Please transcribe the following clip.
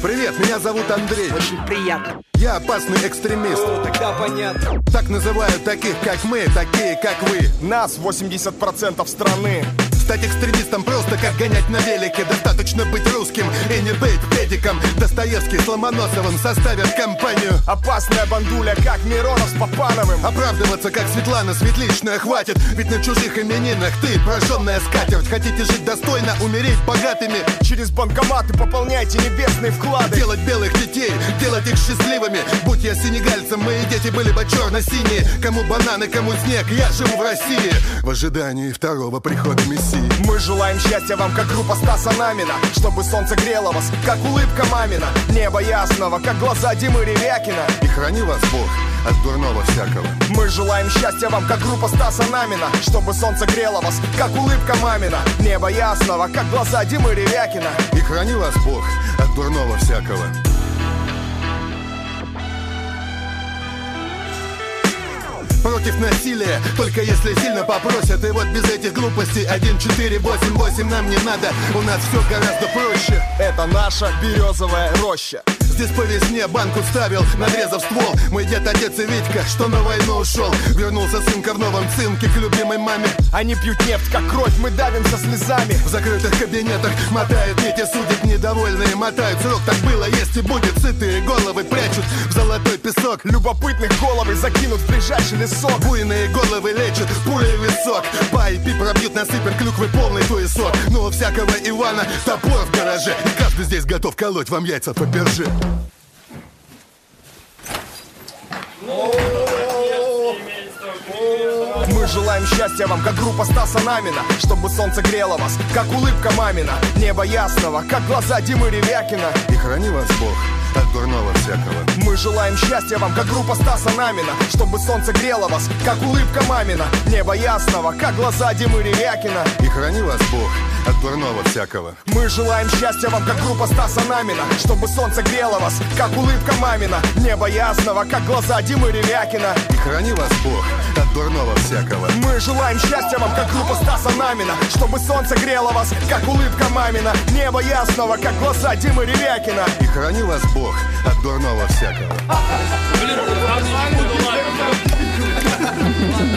Привет, меня зовут Андрей. Очень приятно. Я опасный экстремист. Тогда понятно. Так называют таких, как мы, такие, как вы. Нас 80% страны. Стать экстремистом просто как гонять на велике. Достаточно быть русским и не быть педиком. Достоевский с Ломоносовым составят компанию. Опасная бандуля, как Миронов с Попановым. Оправдываться, как Светлана Светличная, хватит. Ведь на чужих именинах ты прожженная скатерть. Хотите жить достойно, умереть богатыми. Через банкоматы пополняйте небесные вклады. Делать белых детей, делать их счастливыми. Будь я сенегальцем, мои дети были бы черно-синие. Кому бананы, кому снег, я живу в России. В ожидании второго прихода Мессии. Мы желаем счастья вам, как группа Стаса Намина. Чтобы солнце грело вас, как улыбка мамина. Небо ясного, как глаза Димы Ревякина. И храни вас Бог от дурного всякого. Мы желаем счастья вам, как группа Стаса Намина. Чтобы солнце грело вас, как улыбка мамина. Небо ясного, как глаза Димы Ревякина. И храни вас Бог от дурного всякого. Против насилия, только если сильно попросят. И вот без этих глупостей 1, 4, 8, 8 нам не надо. У нас все гораздо проще. Это наша березовая роща. Здесь по весне банку ставил, надрезав ствол. Мой дед, отец и Витька, что на войну ушел. Вернулся сынка в новом цинке к любимой маме. Они пьют нефть, как кровь, мы давимся слезами. В закрытых кабинетах мотают нити, судят недовольные, мотают срок. Так было, есть и будет. Сытые головы прячут в золотой песок. Любопытных головы закинут в ближайший лесок. Буйные головы лечат пулей в висок. Пай пи пробьют, насыпят клюквы полный туесок. Но у всякого Ивана топор в гараже. И каждый здесь готов колоть вам яйца Фаберже. Мы желаем счастья вам, как группа Стаса Намина. Чтобы солнце грело вас, как улыбка мамина. Небо ясного, как глаза Димы Ревякина. И храни вас Бог от дурного всякого. Мы желаем счастья вам, как группа Стаса Намина. Чтобы солнце грело вас, как улыбка мамина. Небо ясного, как глаза Димы Ревякина. И храни вас Бог от дурного всякого. Мы желаем счастья вам, как группа Стаса Намина. Чтобы солнце грело вас, как улыбка мамина. Небо ясного, как глаза Димы Ревякина. И храни вас Бог от дурного всякого. Мы желаем счастья вам, как группа Стаса Намина. Чтобы солнце грело вас, как улыбка мамина. Небо ясного, как глаза Димы Ревякина. И храни вас Бог от дурного всякого. Блин,